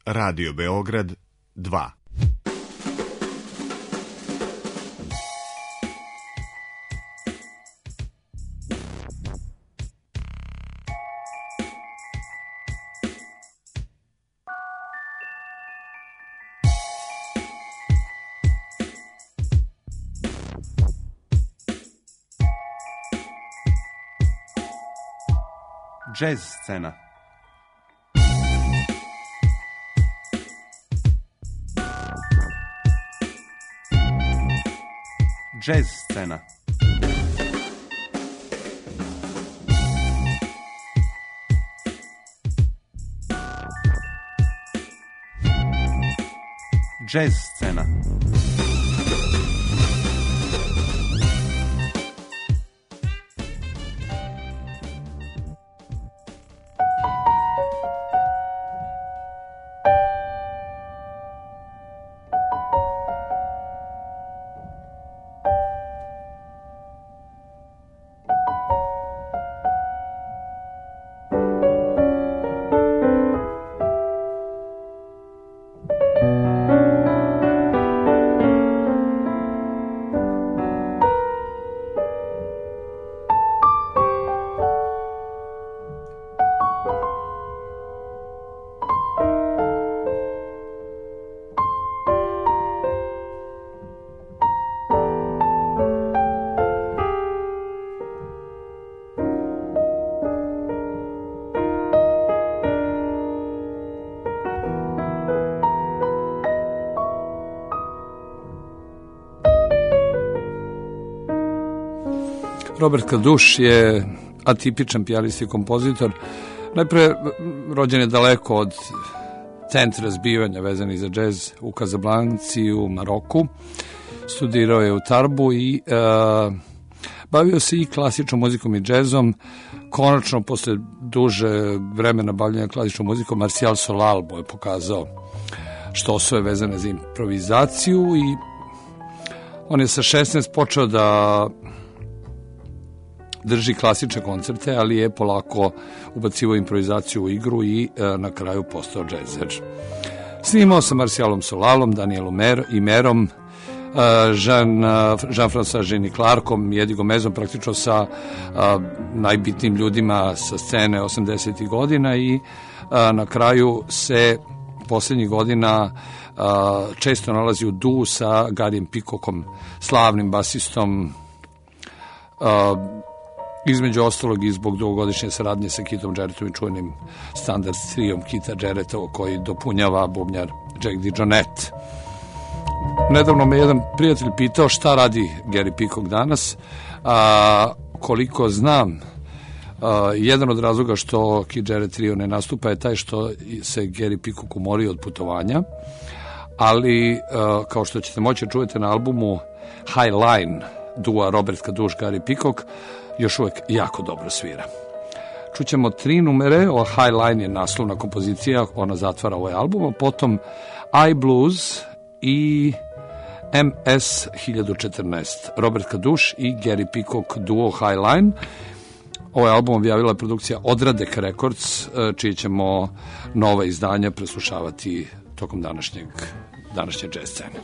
Radio Beograd 2. Jazz scena. Jazz scena. Jazz scena. Robert Kaduš je atipičan pijanist i kompozitor. Najpre, rođen je daleko od centra zbivanja vezanih za džez u Kazablanci, u Maroku. Studirao je u Tarbu i bavio se i klasičnom muzikom i džezom. Konačno, posle duže vremena bavljanja klasičnom muzikom, Martial Solal mu je pokazao što su je vezane za improvizaciju i on je sa 16 počeo da drži klasične koncerte, ali je polako ubacivao improvizaciju u igru i na kraju postao džezer. Snimao sa Martialom Solalom, Danielom Merom, Jean-François Jenny Clarkom i Eddie Gomezom, praktično sa najbitnijim ljudima sa scene 80. godina i na kraju se poslednjih godina često nalazi u duu sa Garyjem Peacockom, slavnim basistom, između ostalog i zbog dugogodišnje saradnje sa Keithom Jarrettom i čuvenim standard trijom Keitha Jarretta koji dopunjava bubnjar Jack DeJohnette. Nedavno me jedan prijatelj pitao šta radi Gary Peacock danas. Koliko znam, jedan od razloga što Keith Jarrett trio ne nastupa je taj što se Gary Peacock umorio od putovanja, ali kao što ćete moći čujete na albumu High Line dua Robert Kaduš, Gary Peacock, još uvek jako dobro svira. Čućemo 3 numere, ova High Line je naslovna kompozicija, ona zatvara ovaj album, a potom I Blues i MS 1014. Robert Kaduš i Gary Peacock duo High Line. Ovaj album objavila je produkcija Odradek Records, čije ćemo nova izdanja preslušavati tokom današnje jazz scene.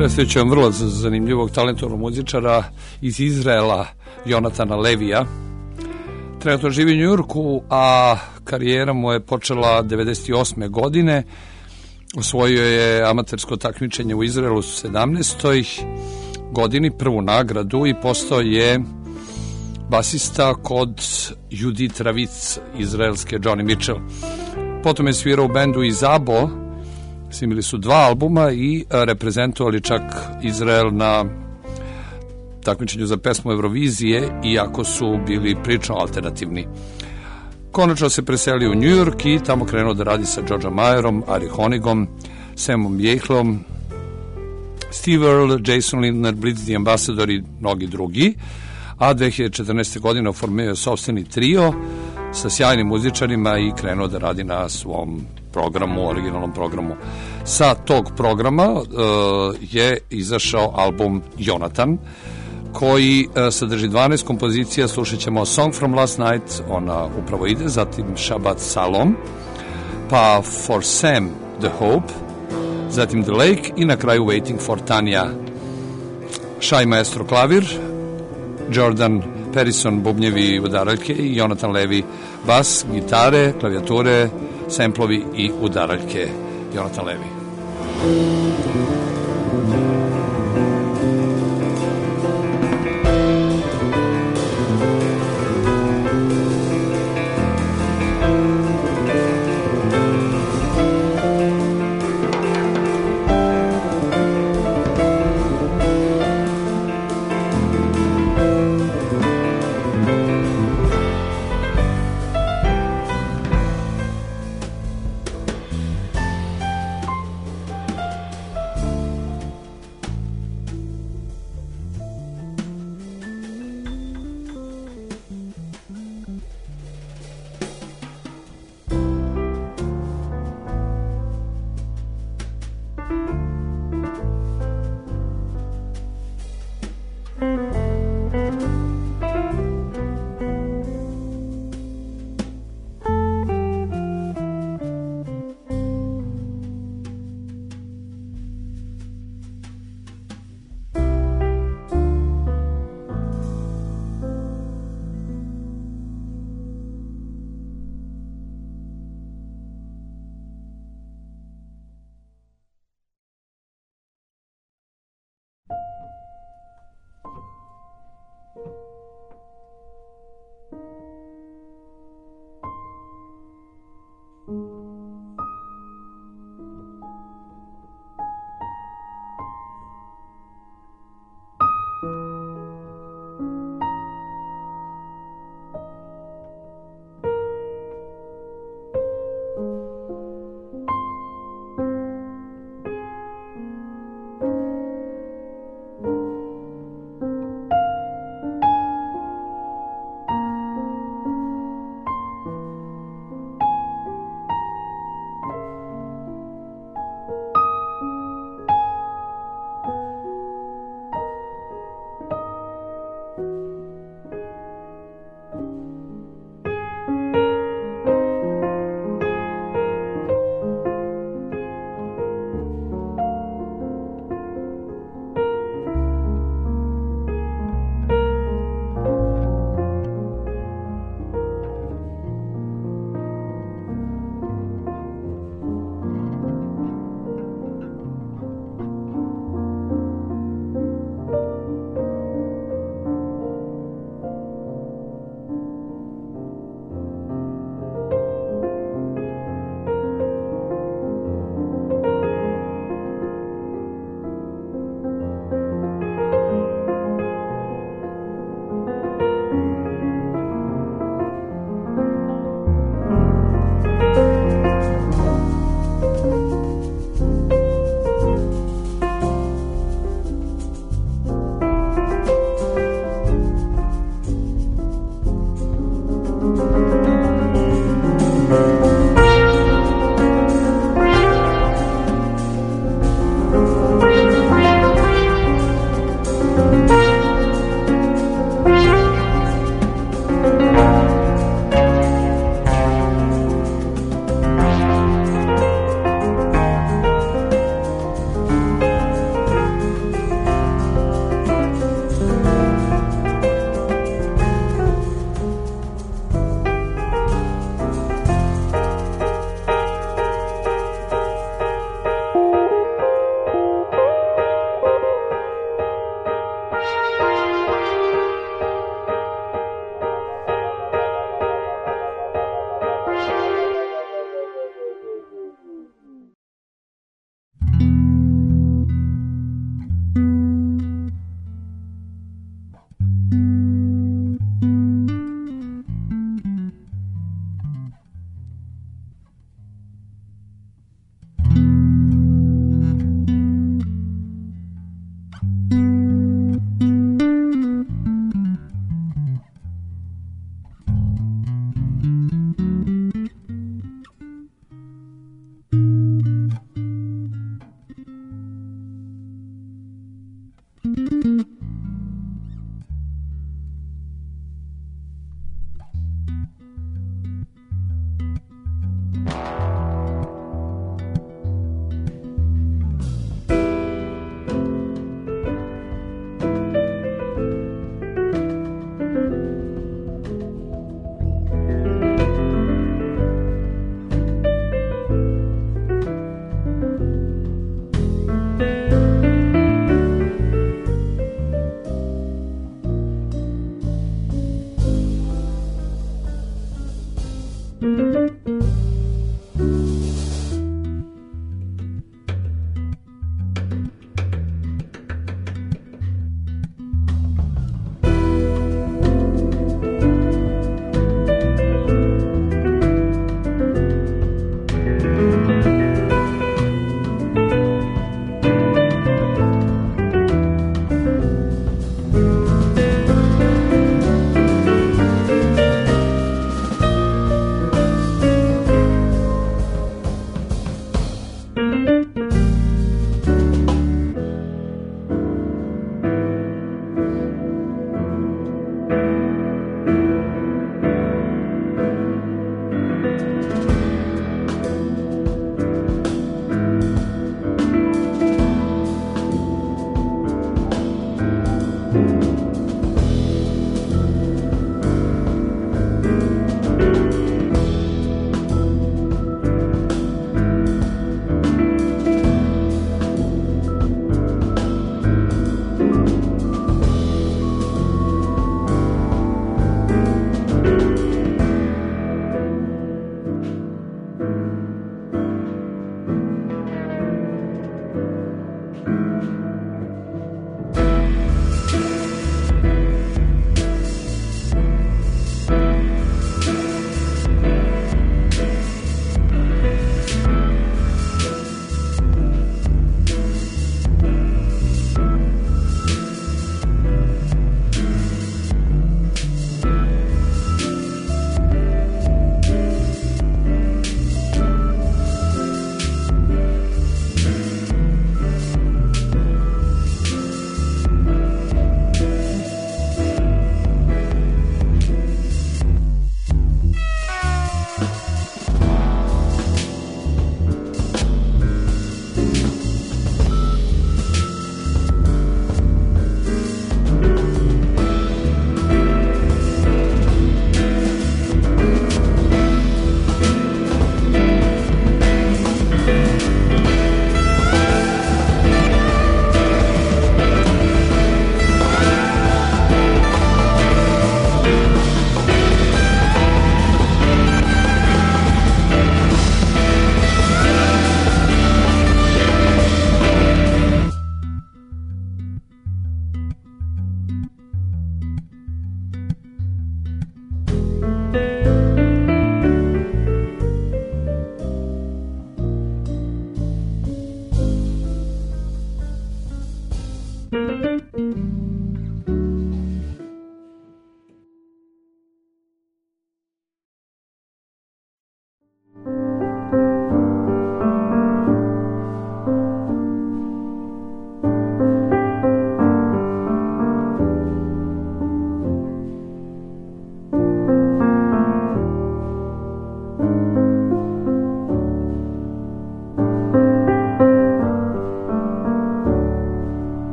Predstavit ću vam vrlo zanimljivog talentovnog muzičara iz Izraela, Jonatana Levija. Trenutno živi u Njujorku, a karijera mu je počela 98. godine. Osvojio je amatersko takmičenje u Izraelu u 17. godini, prvu nagradu, i postao je basista kod Judith Ravitz, izraelske Johnny Mitchell. Potom je svirao u bendu Izabo, snimili su 2 albuma i reprezentovali čak Izrael na takmičenju za pesmu Eurovizije, iako su bili prilično alternativni. Konačno se preselio u New York i tamo krenuo da radi sa Georgeom Mayerom, Ari Honigom, Samom Jehlom, Steve Earle, Jason Lindner, Blitz the Ambassador i mnogi drugi. A 2014. godine oformio je sopstveni trio sa sjajnim muzičarima i krenuo da radi na svom programu, originalnom programu. Sa tog programa je izašao album Jonatan, koji sadrži 12 kompozicija. Slušat ćemo Song from Last Night, ona upravo ide, zatim Shabbat Salom, pa For Sam The Hope, zatim The Lake i na kraju Waiting for Tanya. Shai Maestro klavir, Jordan Perrison bubnjevi i udaraljke i Jonathan Levi bas, gitare, klavijature, semplovi i udaraljke. Jonathan Levi.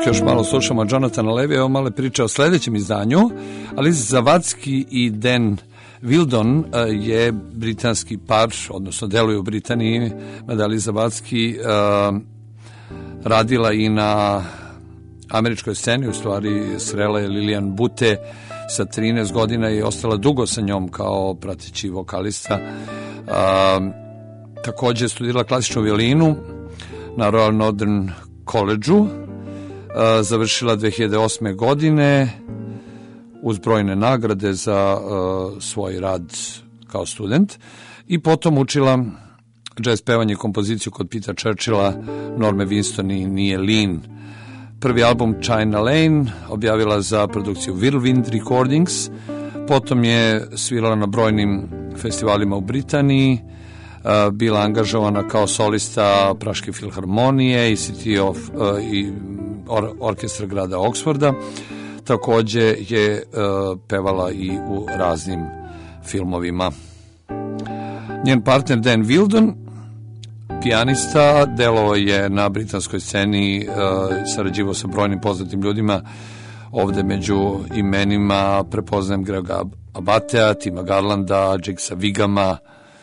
dok još malo slušamo Jonathana Levija, evo male priče o sledećem izdanju. Alice Zavadski i Dan Wildon je britanski par, odnosno deluje u Britaniji, mada Alice Zavadski radila i na američkoj sceni, u stvari srela je Lilian Bute sa 13 godina i ostala dugo sa njom kao prateći vokalista. Takođe je studirala klasičnu violinu na Royal Northern College-u, završila 2008. godine uz brojne nagrade za svoj rad kao student i potom učila jazz pevanje i kompoziciju kod Pita Churchilla, Norme Winston i Nia Lean. Prvi album China Lane objavila za produkciju Whirlwind Recordings, potom je svirala na brojnim festivalima u Britaniji, bila angažovana kao solista Praške filharmonije i i orkestra grada Oksforda. Takođe je pevala i u raznim filmovima. Njen partner Dan Wildon, pijanista, delovao je na britanskoj sceni, sarađivao sa brojnim poznatim ljudima. Ovde među imenima prepoznajem Grega Abatea, Tima Garlanda, Jiggsa Vigama.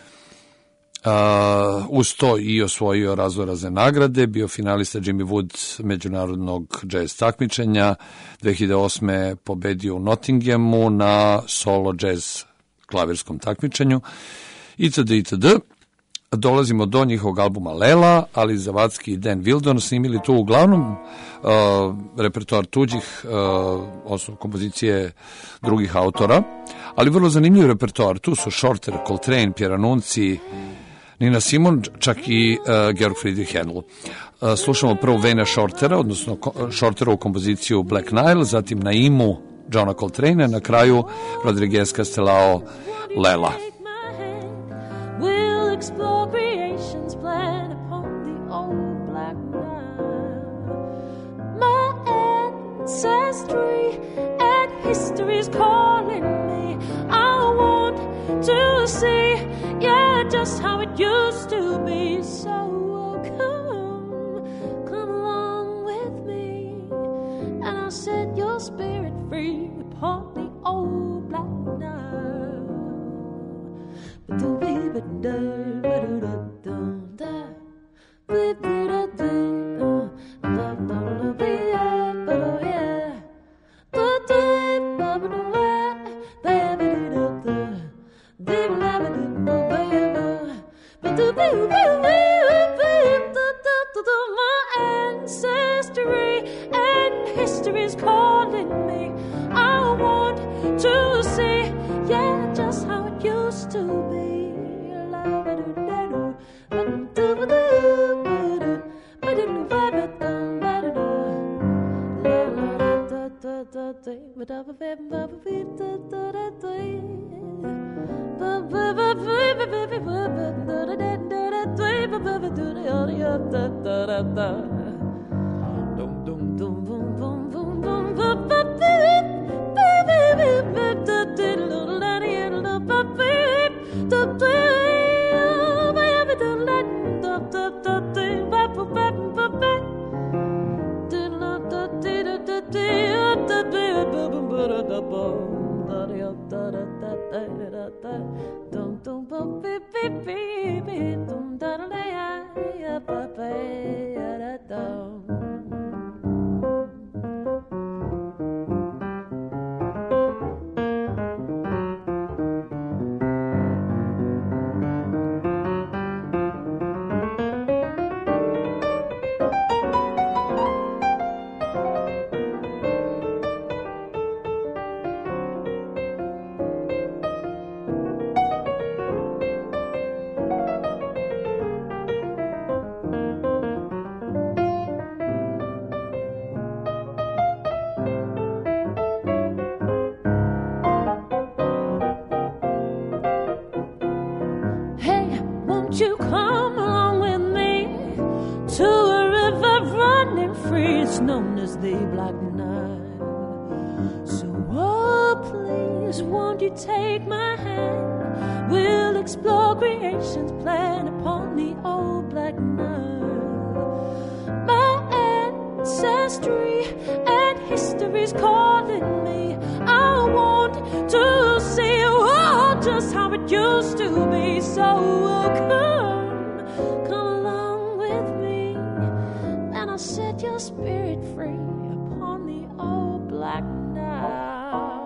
Uz to i osvojio razne nagrade, bio finalista Jimmy Wood međunarodnog jazz takmičenja, 2008. pobedio u Nottinghamu na solo jazz klavirskom takmičenju itd. Dolazimo do njihovog albuma Lela, ali Zavadski i Dan Wildon snimili tu uglavnom repertoar tuđih, odnosno kompozicije drugih autora, ali vrlo zanimljiv repertoar. Tu su Shorter, Coltrane, Pierre Anunci, Nina Simon, čak i Georg Friedrich Händel. Slušamo prvo Wayna Shortera, odnosno Shorterovu kompoziciju Black Nile, zatim Naimu Johna Coltrane, na kraju Rodriguez Castelao Lela. We'll explore creation's plan upon the old black Nile. My ancestry and history's calling me. I want to see, yeah, just how it used to be. So come along with me, and I'll set your spirit free upon the old black Nile. My ancestry and history's calling me. I want to see, yeah, just how it used to be. You come along with me to a river running free. It's known as the Black Nile. So, oh, please, won't you take my hand? We'll explore creation's plan upon the old Black Nile. My ancestry and history's calling me. I want to see just how it used to be. So come along with me, and I'll set your spirit free upon the old black Nile.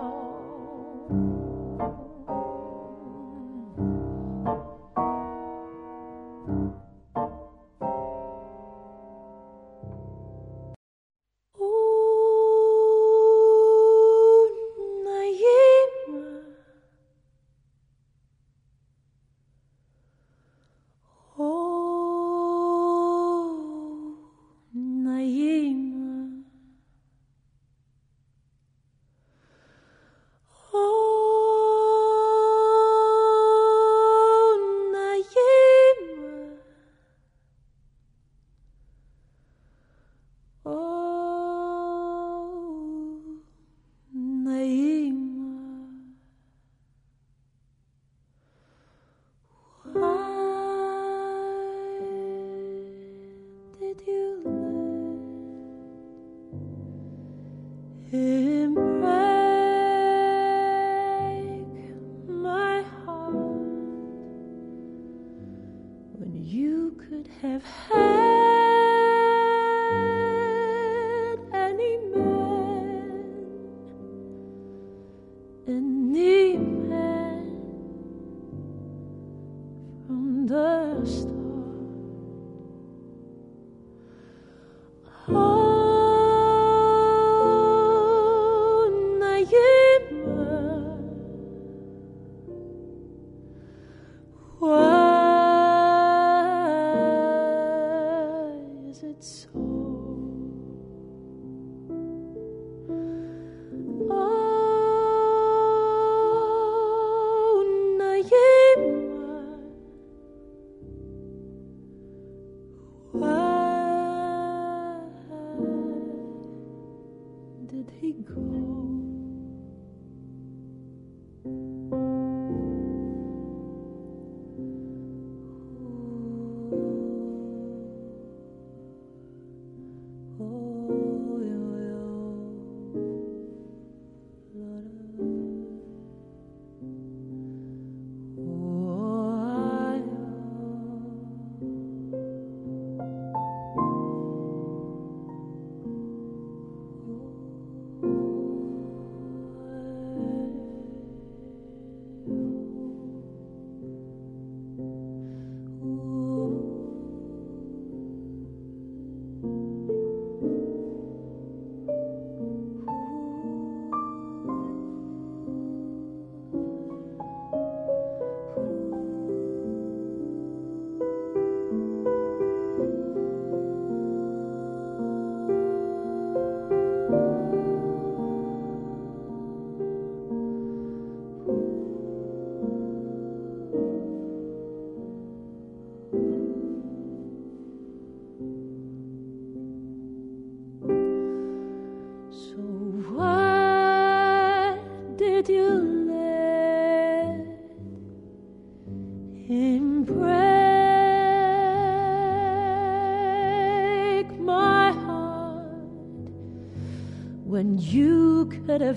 When you could have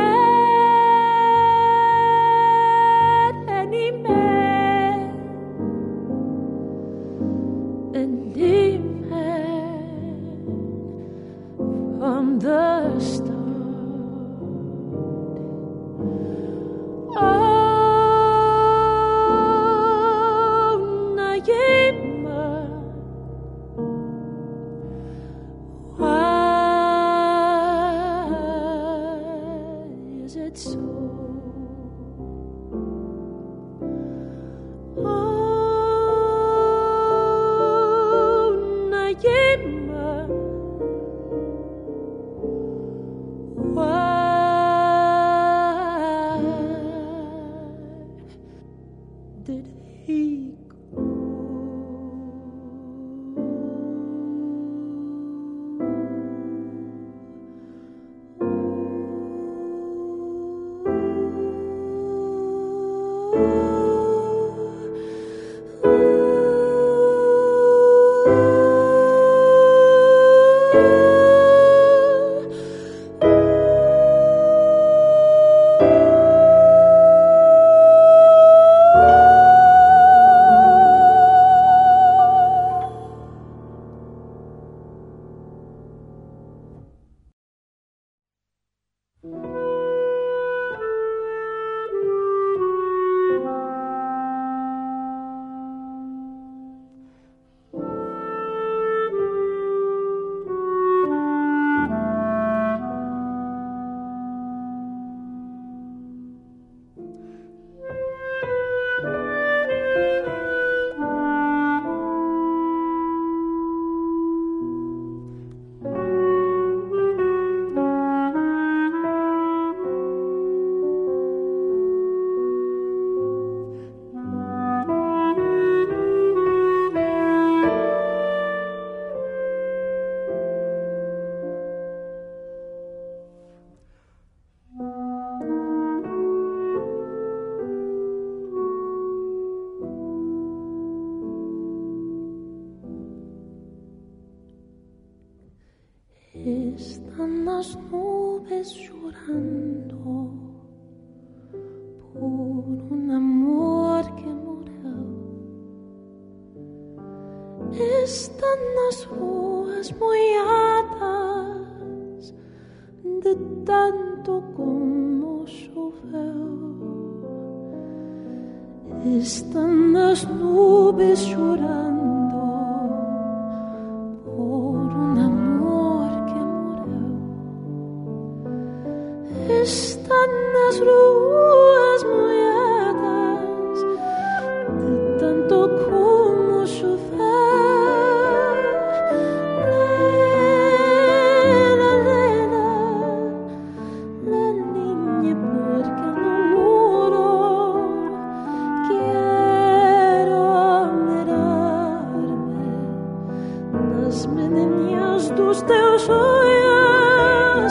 had any man, from the start. Oh, Naima, why is it Están las nubes llorando por un amor que murió. Están las ruas molladas de tanto como llovió. Están las nubes llorando están las ruas molladas de tanto como llover. La niña porque no muro, quiero mirarme nas menininhas dos teus olhos.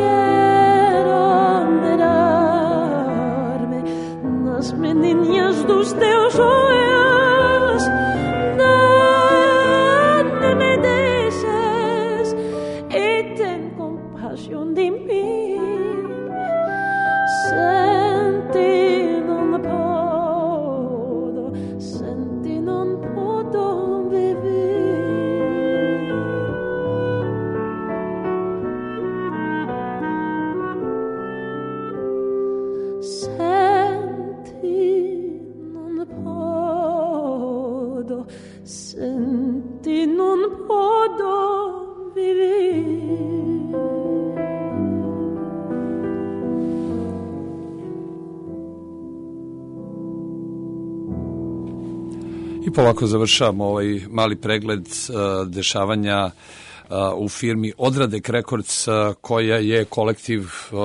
Menininhas do tus teus olhos, não me deixes e tem compaixão de mim. Senti non posso viver. Senti non posso vivere. I polako završavamo ovaj mali pregled dešavanja u firmi Odradek Records, koja je kolektiv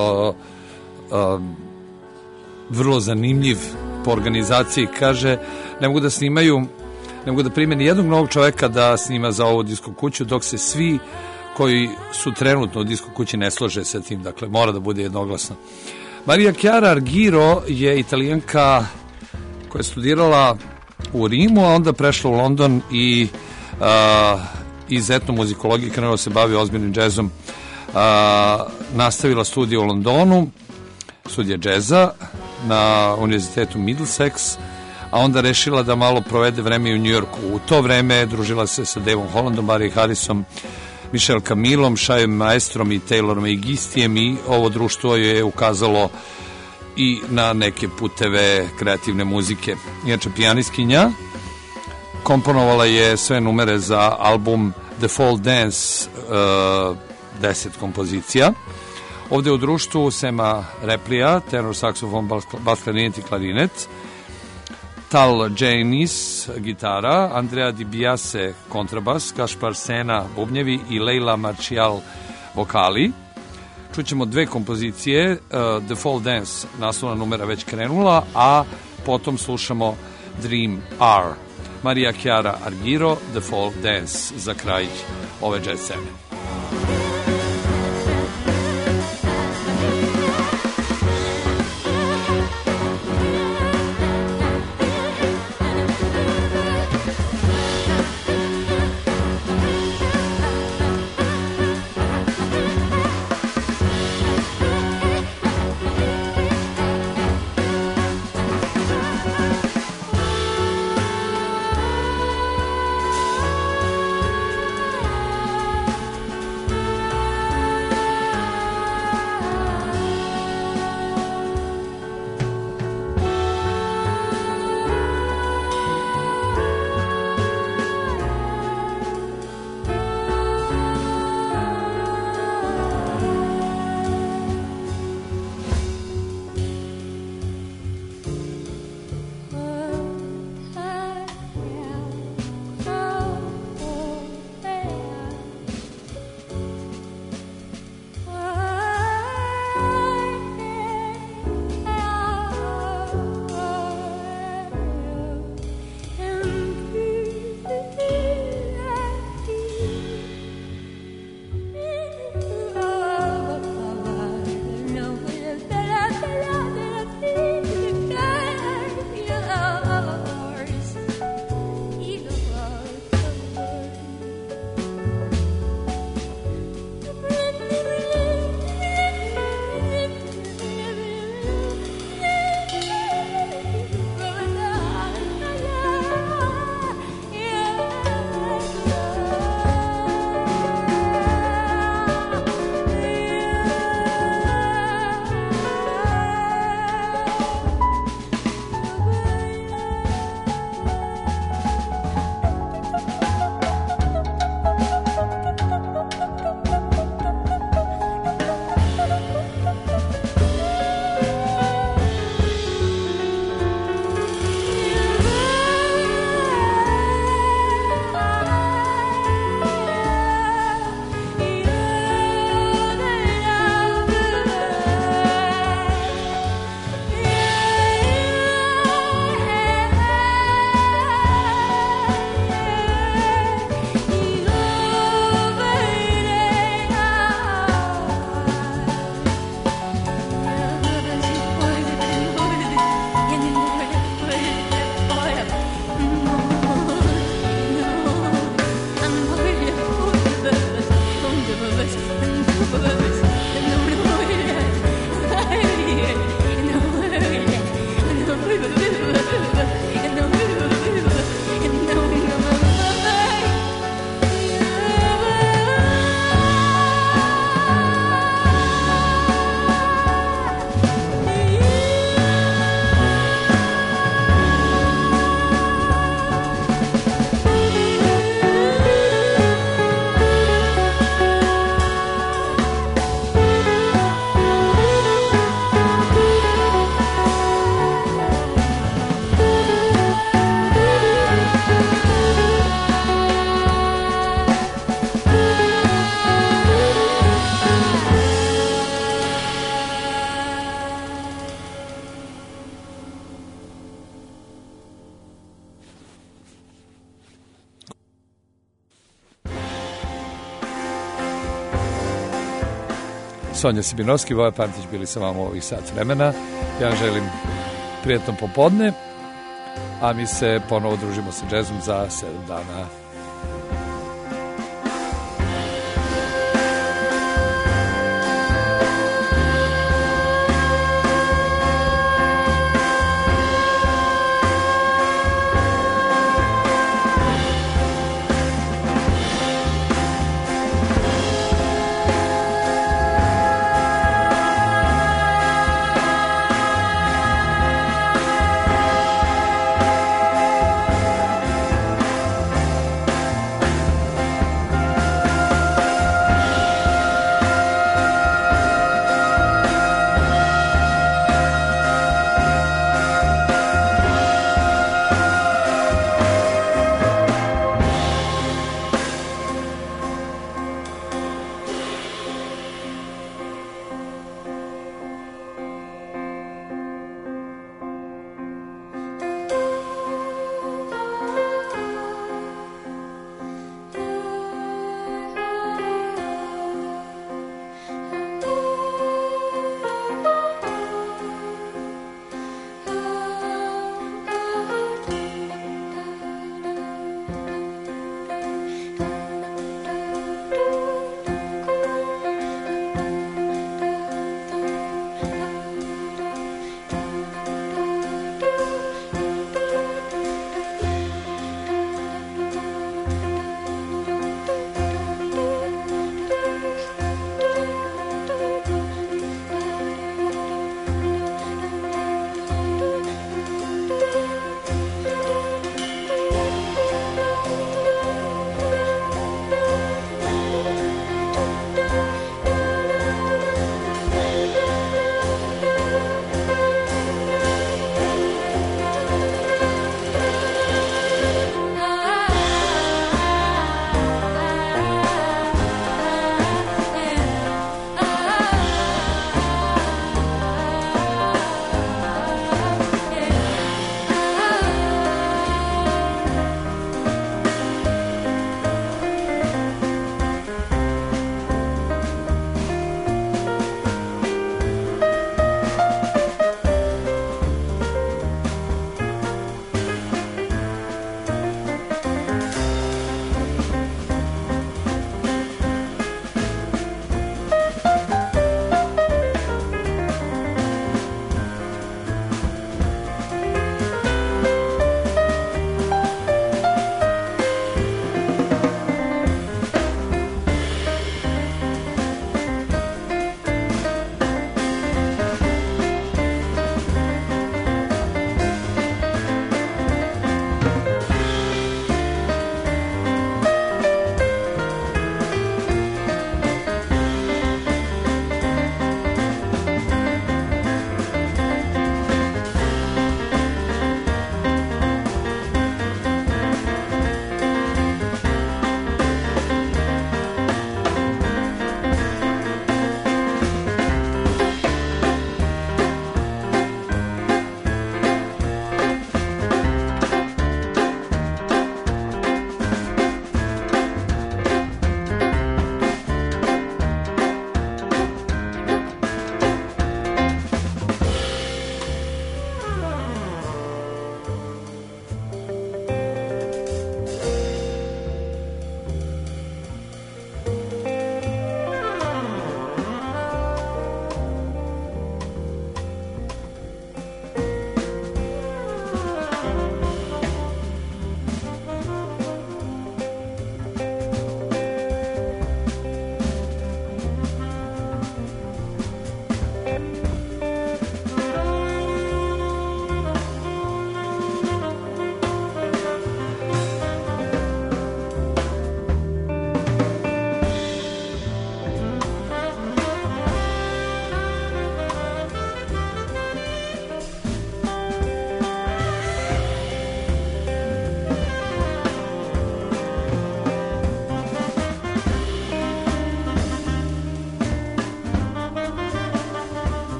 vrlo zanimljiv po organizaciji. Kaže, ne mogu da prime ni jednog novog čoveka da snima za ovu disko kuću, dok se svi koji su trenutno u disko kući ne slože sa tim, dakle mora da bude jednoglasno. Maria Chiara Argiro je Italijanka koja je studirala u Rimu, a onda prešla u London i iz etnomuzikologije krenula se bavi ozbiljnim džezom. Nastavila studije u Londonu, studija džeza na univerzitetu Middlesex, a onda rešila da malo provede vreme u Njujorku. U to vreme družila se sa Daveom Hollandom, Barry Harrisom, Michel Camillom, Shai Maestrom i Taylorom Egistijem, i ovo društvo je ukazalo i na neke puteve kreativne muzike. Inače, pijanistkinja, komponovala je sve numere za album The Fall Dance, 10 kompozicija. Ovde u društvu Sema Replija, tenor, saksofon, bas klarinet i klarinet, Tal Janis, gitara, Andrea Di Biase, kontrabas, Gašpar Sena, bubnjevi i Leila Marcial, vokali. Čućemo dve kompozicije, The Fall Dance, naslovna numera već krenula, a potom slušamo Dream R. Maria Chiara Argiro, The Fall Dance, za kraj ove jazz scene. Sonja Sibinovski, Voja Pantić bili sa vama ovih sat vremena. Ja želim prijetno popodne, a mi se ponovo družimo sa džezom za 7 dana.